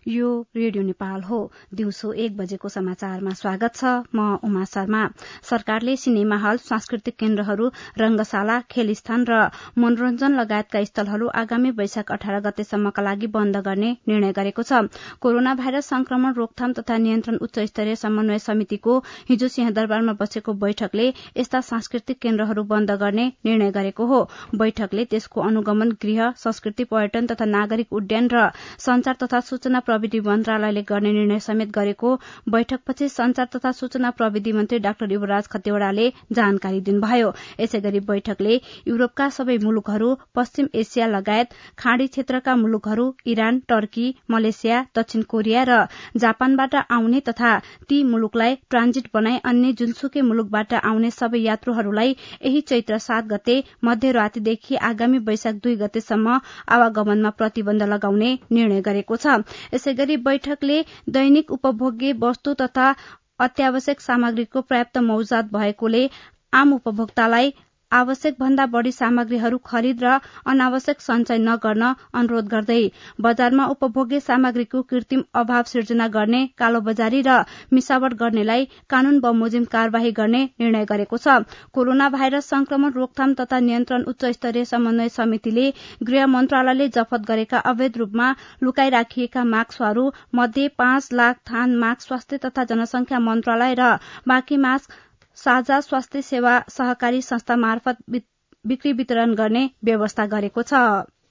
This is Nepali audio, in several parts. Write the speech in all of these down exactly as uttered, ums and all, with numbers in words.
यो रेडियो नेपाल हो। दिउँसो एक बजेको समाचारमा स्वागत छ। म उमा शर्मा। सरकारले सिनेमा हल, सांस्कृतिक केन्द्रहरू, रंगशाला, खेल स्थान र मनोरञ्जन लगायतका स्थलहरू आगामी वैशाख अठार गतेसम्मका लागि बन्द गर्ने निर्णय गरेको छ। कोरोना भाइरस संक्रमण रोकथाम तथा नियन्त्रण उच्च स्तरीय समन्वय समितिको हिजो सिंहदरबारमा बसेको बैठकले यस्ता सांस्कृतिक केन्द्रहरू बन्द गर्ने निर्णय गरेको हो। बैठकले त्यसको अनुगमन गृह, संस्कृति, पर्यटन तथा नागरिक उड्डयन र संचार तथा सूचना प्रविधि मन्त्रालयले गर्ने निर्णय समेत गरेको बैठकपछि संचार तथा सूचना प्रविधि मन्त्री डाक्टर युवराज खतिवड़ाले जानकारी दिनुभयो। यसैगरी बैठकले युरोपका सबै मुलुकहरू, पश्चिम एसिया लगायत खाड़ी क्षेत्रका मुलुकहरू, इरान, टर्की, मलेसिया, दक्षिण कोरिया र जापानबाट आउने तथा ती मुलुकलाई ट्रान्जिट बनाई अन्य जुनसुकै मुलुकबाट आउने सबै यात्रुहरूलाई यही चैत्र सात गते मध्यरातदेखि आगामी वैशाख दुई गतेसम्म आवागमनमा प्रतिबन्ध लगाउने निर्णय गरेको छ। यसैगरी बैठकले दैनिक उपभोग्य वस्तु तथा अत्यावश्यक सामग्रीको पर्याप्त मौजाद भएकोले आम उपभोक्तालाई आवश्यक भन्दा बढ़ी सामग्रीहरू खरिद र अनावश्यक सञ्चय नगर्न अनुरोध गर्दै बजारमा उपभोग्य सामग्रीको कृत्रिम अभाव सिर्जना गर्ने, कालोबजारी र मिसावट गर्नेलाई कानून बमोजिम कार्यवाही गर्ने निर्णय गरेको छ। कोरोना भाइरस संक्रमण रोकथाम तथा नियन्त्रण उच्च स्तरीय समन्वय समितिले गृह मन्त्रालयले जफत गरेका अवैध रूपमा लुकाई राखिएका मास्कहरू मध्ये पाँच लाख थान मास्क स्वास्थ्य तथा जनसंख्या मन्त्रालय र बाँकी मास्क साझा स्वास्थ्य सेवा सहकारी संस्था मार्फत बिक्री वितरण गर्ने व्यवस्था गरेको छ।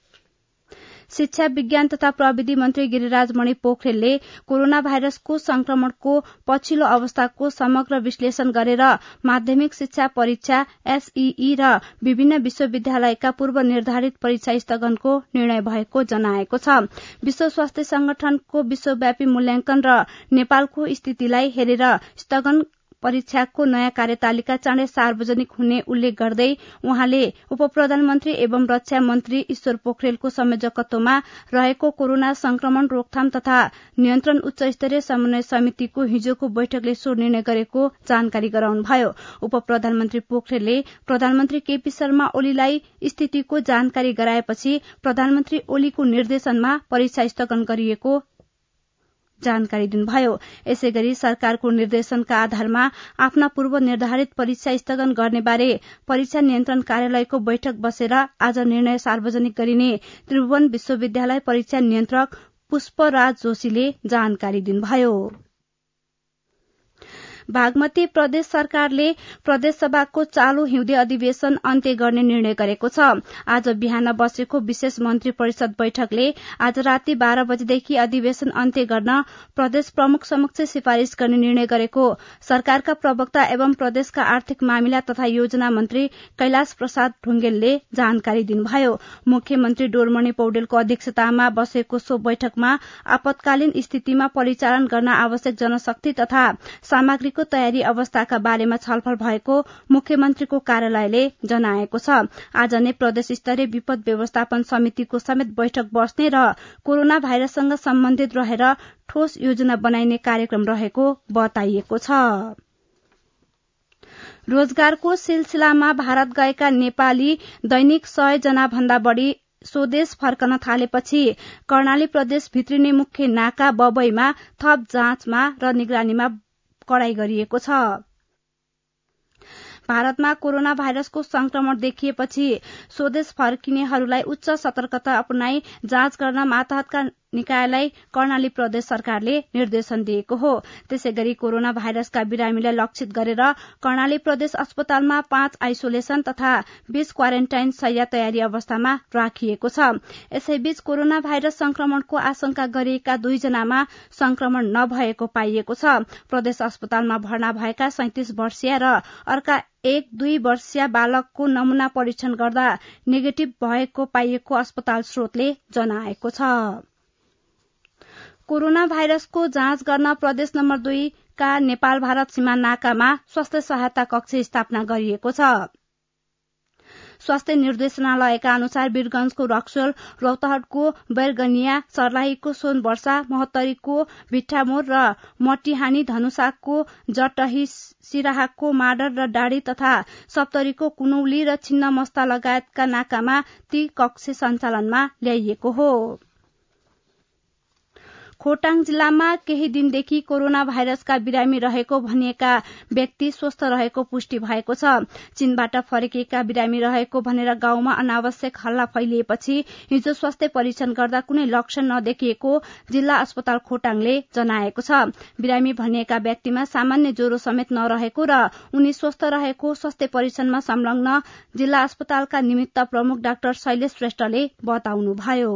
शिक्षा, विज्ञान तथा प्रविधि मन्त्री गिरिराज मणि पोखरेलले कोरोना भाइरसको संक्रमणको पछिल्लो अवस्थाको समग्र विश्लेषण गरेर माध्यमिक शिक्षा परीक्षा एसईई र विभिन्न विश्वविद्यालयका पूर्व निर्धारित परीक्षा स्थगनको निर्णय भएको जनाएको छ। विश्व स्वास्थ्य संगठनको विश्वव्यापी मूल्याङ्कन र नेपालको स्थितिलाई हेरेर स्थगन परीक्षाको नयाँ कार्यतालिका चाँडै सार्वजनिक हुने उल्लेख गर्दै उहाँले उपप्रधानमन्त्री एवं रक्षा मन्त्री ईश्वर पोखरेलको संयोजकत्वमा रहेको कोरोना संक्रमण रोकथाम तथा नियन्त्रण उच्च स्तरीय समन्वय समितिको हिजोको बैठकले सो निर्णय गरेको जानकारी गराउनुभयो। उपप्रधानमन्त्री पोखरेलले प्रधानमन्त्री केपी शर्मा ओलीलाई स्थितिको जानकारी गराएपछि प्रधानमन्त्री ओलीको निर्देशनमा परीक्षा स्थगन गरिएको जानकारी दिनुभयो। यसैगरी सरकारको निर्देशनका आधारमा आफ्ना पूर्व निर्धारित परीक्षा स्थगन गर्ने बारे परीक्षा नियन्त्रण कार्यालयको बैठक बसेर आज निर्णय सार्वजनिक गरिने त्रिभुवन विश्वविद्यालय परीक्षा नियन्त्रक पुष्पराज जोशीले जानकारी दिनुभयो। बागमती प्रदेश सरकारले प्रदेशसभाको चालू हिउँदे अधिवेशन अन्त्य गर्ने निर्णय गरेको छ। आज बिहान बसेको विशेष मन्त्री परिषद बैठकले आज राति बाह्र बजेदेखि अधिवेशन अन्त्य गर्न प्रदेश प्रमुख समक्ष सिफारिश गर्ने निर्णय गरेको सरकारका प्रवक्ता एवं प्रदेशका आर्थिक मामिला तथा योजना मन्त्री कैलाश प्रसाद ढुंगेलले जानकारी दिनुभयो। मुख्यमन्त्री डोरमणि पौडेलको अध्यक्षतामा बसेको सो बैठकमा आपतकालीन स्थितिमा परिचालन गर्न आवश्यक जनशक्ति तथा सामग्रीको तयारी अवस्थाका बारेमा छलफल भएको मुख्यमन्त्रीको कार्यालयले जनाएको छ। आज नै प्रदेश स्तरीय विपद व्यवस्थापन समितिको समेत बैठक बस्ने र कोरोना भाइरससँग सम्बन्धित रहेर ठोस योजना बनाइने कार्यक्रम रहेको बताइएको छ। रोजगारको सिलसिलामा भारत गएका नेपाली दैनिक सय जना भन्दा बढ़ी स्वदेश फर्कन थालेपछि कर्णाली प्रदेश भित्रिने मुख्य नाका बबईमा थप जाँचमा र निगरानीमा कडाई गरिएको छ। भारतमा कोरोना भाइरसको संक्रमण देखिएपछि स्वदेश फर्किनेहरूलाई उच्च सतर्कता अपनाई जाँच गर्न मातहतका निकायलाई कर्णाली प्रदेश सरकारले निर्देशन दिएको हो। त्यसैगरी कोरोना भाइरसका बिरामीलाई लक्षित गरेर कर्णाली प्रदेश अस्पतालमा पाँच आइसोलेशन तथा बीस क्वारेन्टाइन शैय्या तयारी अवस्थामा राखिएको छ। यसैबीच कोरोना भाइरस संक्रमणको आशंका गरिएका दुईजनामा संक्रमण नभएको पाइएको छ। प्रदेश अस्पतालमा भर्ना भएका सैंतिस वर्षीय र अर्का एक दुई वर्षीय बालकको नमूना परीक्षण गर्दा नेगेटिभ भएको पाइएको अस्पताल स्रोतले जनाएको छ। कोरोना भाइरसको जाँच गर्न प्रदेश नम्बर दुई का नेपाल भारत सीमा नाकामा स्वास्थ्य सहायता कक्ष स्थापना गरिएको छ। स्वास्थ्य निर्देशनालयका अनुसार वीरगंजको रक्सोल, रौतहटको बैरगनिया, सर्लाहीको सोनवर्षा, महोत्तरीको भिट्टामोर र मटिहानी, धनुषाको जटही, सिराहाको माडर र डाँडी तथा सप्तरीको कुनौली र छिन्नमस्ता लगायतका नाकामा ती कक्ष सञ्चालनमा ल्याइएको हो। खोटाङ जिल्लामा केही दिनदेखि कोरोना भाइरसका बिरामी रहेको भनिएका व्यक्ति स्वस्थ रहेको पुष्टि भएको छ। चीनबाट फर्किएका बिरामी रहेको भनेर गाउँमा अनावश्यक हल्ला फैलिएपछि हिजो स्वास्थ्य परीक्षण गर्दा कुनै लक्षण नदेखिएको जिल्ला अस्पताल खोटाङले जनाएको छ। बिरामी भनिएका व्यक्तिमा सामान्य ज्वरो समेत नरहेको र उनी स्वस्थ रहेको स्वास्थ्य परीक्षणमा संलग्न जिल्ला अस्पतालका निमित्त प्रमुख डाक्टर शैलेश श्रेष्ठले बताउनुभयो।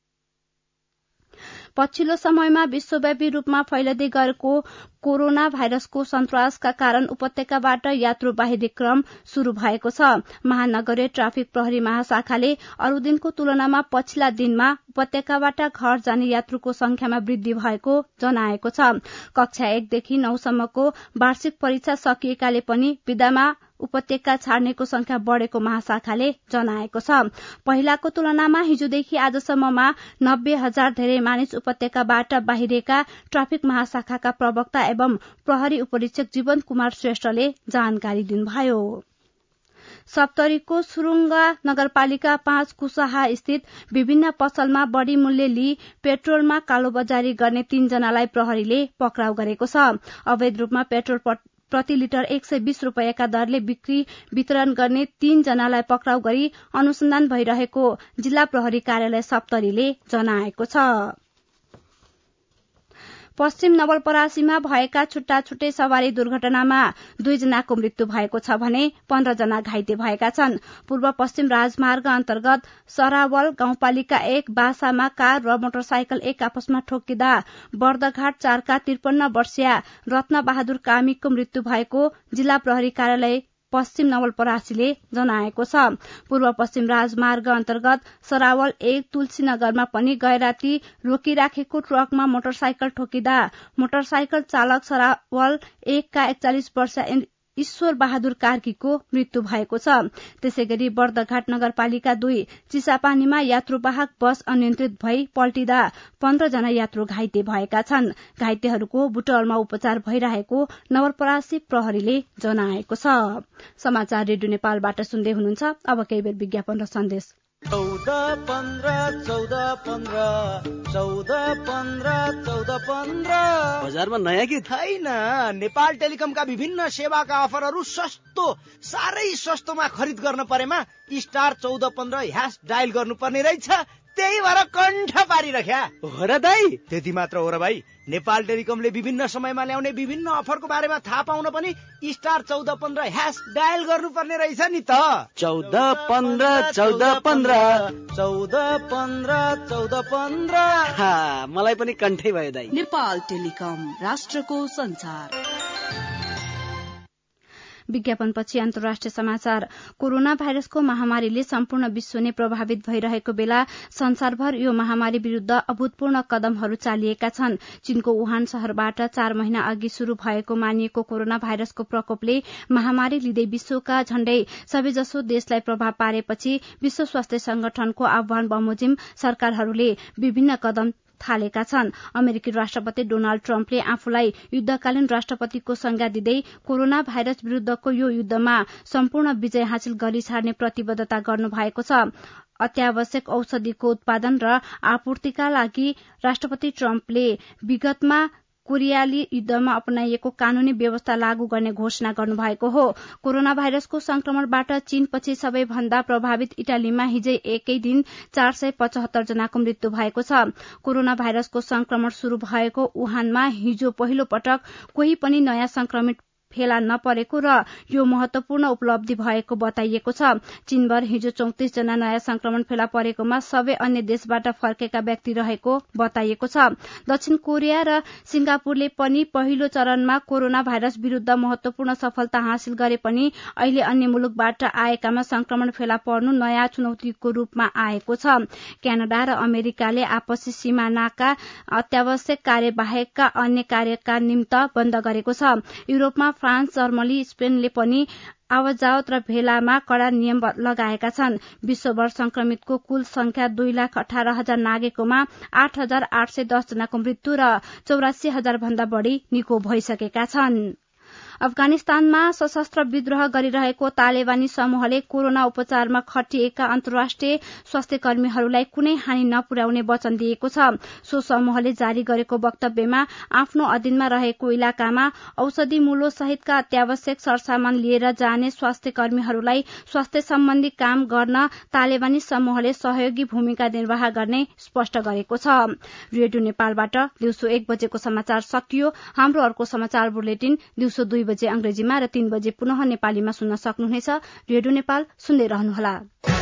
पछिल्लो समयमा विश्वव्यापी रूपमा फैलदै गएको कोरोना भाइरसको सन्तासका कारण उपत्यकाबाट यात्रु बाहिरी क्रम शुरू भएको छ। महानगरीय ट्राफिक प्रहरी महाशाखाले अरू दिनको तुलनामा पछिल्ला दिनमा उपत्यकाबाट घर जाने यात्रुको संख्यामा वृद्धि भएको जनाएको छ। कक्षा एकदेखि नौसम्मको वार्षिक परीक्षा सकिएकाले पनि विदामा उपत्यका छाड्नेको संख्या बढ़ेको महाशाखाले जनाएको छ। पहिलाको तुलनामा हिजोदेखि आजसम्ममा नब्बे हजार धेरै मानिस उपत्यकाबाट बाहिरिएका ट्राफिक महाशाखाका प्रवक्ता एवं प्रहरी उपरीक्षक जीवन कुमार श्रेष्ठले जानकारी दिनुभयो। सप्तरीको सुरुङ्गा नगरपालिका पाँच कुसाहा स्थित विभिन्न पसलमा बढ़ी मूल्य लिई पेट्रोलमा कालोबजारी गर्ने तीनजनालाई प्रहरीले पक्राउ गरेको छ। अवैध रूपमा पेट्रोल प्रति लिटर एक सय बीस रूपियाँका दरले बिक्री वितरण गर्ने तीन जनालाई पक्राउ गरी अनुसन्धान भइरहेको जिल्ला प्रहरी कार्यालय सप्तरीले जनाएको छ। पश्चिम नवलपरासीमा भएका छुट्टा छुट्टै सवारी दुर्घटनामा दुईजनाको मृत्यु भएको छ भने पन्ध्र जना घाइते भएका छन्। पूर्व पश्चिम राजमार्ग अन्तर्गत सरावल गाउँपालिका एक बासामा कार र मोटरसाइकल एक आपसमा ठोकिँदा बर्दघाट चारका त्रिपन्न वर्षीय रत्न बहादुर कामीको मृत्यु भएको जिल्ला प्रहरी कार्यालय पश्चिम नवलपरासीले जनाएको छ। पूर्व पश्चिम राजमार्ग अन्तर्गत सरावल एक तुलसीनगरमा पनि गैराती रोकिराखेको ट्रकमा मोटरसाइकल ठोकिँदा मोटरसाइकल चालक सरावल एकका एकचालिस वर्ष ईश्वर बहादुर कार्कीको मृत्यु भएको छ। त्यसै गरी बर्दघाट नगरपालिका दुई चिसापानीमा यात्रुवाहक बस अनियन्त्रित भई पल्टिँदा पन्ध्र जना यात्रु घाइते भएका छन्। घाइतेहरूको बुटवलमा उपचार भइरहेको नवलपरासी प्रहरीले जनाएको छ। समाचार रेडियो नेपालबाट सुन्दै हुनुहुन्छ। अब केही बेर विज्ञापन र सन्देश। चौध पन्ध्र चौध पन्ध्र चौध पन्ध्र चौध पन्ध्र बजारमा नयाँ कि छैन। नेपाल टेलिकमका विभिन्न सेवाका अफरहरू सस्तो साह्रै सस्तोमा खरिद गर्न परेमा स्टार चौध पन्ध्र ह्यास डायल गर्नुपर्ने रहेछ। त्यही भएर कण्ठ पारिरख्या हो र दाई। त्यति मात्र हो र भाइ, नेपाल टेलिकमले विभिन्न समयमा ल्याउने विभिन्न अफरको बारेमा थाहा पाउन पनि स्टार चौध पन्ध्र ह्यास डायल गर्नुपर्ने रहेछ नि त। चौध पन्ध्र चौध पन्ध्र चौध पन्ध्र चौध पन्ध्र मलाई पनि कण्ठै भयो दाई। नेपाल टेलिकम, राष्ट्रको संचार। विज्ञापनपछि अन्तर्राष्ट्रिय समाचार। कोरोना भाइरसको महामारीले सम्पूर्ण विश्व नै प्रभावित भइरहेको बेला संसारभर यो महामारी विरूद्ध अभूतपूर्ण कदमहरू चालिएका छन्। चीनको वुहान शहरबाट चार महिना अघि शुरू भएको मानिएको कोरोना भाइरसको प्रकोपले महामारी लिँदै विश्वका झण्डै सबैजसो देशलाई प्रभाव पारेपछि विश्व स्वास्थ्य संगठनको आह्वान बमोजिम सरकारहरूले विभिन्न कदम थालेका छन्। अमेरिकी राष्ट्रपति डोनाल्ड ट्रम्पले आफूलाई युद्धकालीन राष्ट्रपतिको संज्ञा दिँदै कोरोना भाइरस विरूद्धको यो युद्धमा सम्पूर्ण विजय हासिल गरी छाड्ने प्रतिबद्धता गर्नुभएको छ। अत्यावश्यक औषधिको उत्पादन र आपूर्तिका लागि राष्ट्रपति ट्रम्पले विगतमा कोरियाली युद्धमा अपनाइएको कानूनी व्यवस्था लागू गर्ने घोषणा गर्नुभएको हो। कोरोना भाइरसको संक्रमणबाट चीनपछि सबैभन्दा प्रभावित इटालीमा हिजै एकै दिन चार सय पचहत्तर जनाको मृत्यु भएको छ। कोरोना भाइरसको संक्रमण शुरू भएको वुहानमा हिजो पहिलो पटक कोही पनि नयाँ संक्रमित फेला नपरेको र यो महत्वपूर्ण उपलब्धि भएको बताइएको छ। चीनभर हिजो चौतिस जना नयाँ संक्रमण फेला परेकोमा सबै अन्य देशबाट फर्केका व्यक्ति रहेको बताइएको छ। दक्षिण कोरिया र सिंगापुरले पनि पहिलो चरणमा कोरोना भाइरस विरूद्ध महत्वपूर्ण सफलता हासिल गरे पनि अहिले अन्य मुलुकबाट आएकामा संक्रमण फेला पर्नु नयाँ चुनौतीको रूपमा आएको छ। क्यानाडा र अमेरिकाले आपसी सीमानाका अत्यावश्यक कार्यबाहेकका अन्य कार्यका निमित्त बन्द गरेको छ। युरोपमा फ्रान्स, जर्मनी, स्पेनले पनि आवत-जावत र भेलामा कड़ा नियम लगाएका छन्। विश्वभर संक्रमितको कुल संख्या दुई लाख अठार हजार नागेकोमा आठ हजार आठ सय दस जनाको मृत्यु र चौरासी हजार भन्दा बढ़ी निको भइसकेका छन्। अफगानिस्तानमा सशस्त्र विद्रोह गरिरहेको तालेबानी समूहले कोरोना उपचारमा खटिएका अन्तर्राष्ट्रिय स्वास्थ्य कर्मीहरूलाई कुनै हानि नपुर्याउने वचन दिएको छ। सो समूहले जारी गरेको वक्तव्यमा आफ्नो अधीनमा रहेको इलाकामा औषधि मूल्य सहितका अत्यावश्यक सरसामान लिएर जाने स्वास्थ्य कर्मीहरूलाई स्वास्थ्य सम्बन्धी काम गर्न तालेबानी समूहले सहयोगी भूमिका निर्वाह गर्ने स्पष्ट गरेको छ। रेडियो नेपालबाट दिउँसो एक बजेको समाचार सकियो। हाम्रो अर्को समाचार बुलेटिन दिउँसो दुई बजे अंग्रेजीमा र तीन बजे पुनः नेपालीमा सुन्न सक्नुहुनेछ। रेडियो नेपाल सुन्दै रहनुहोला।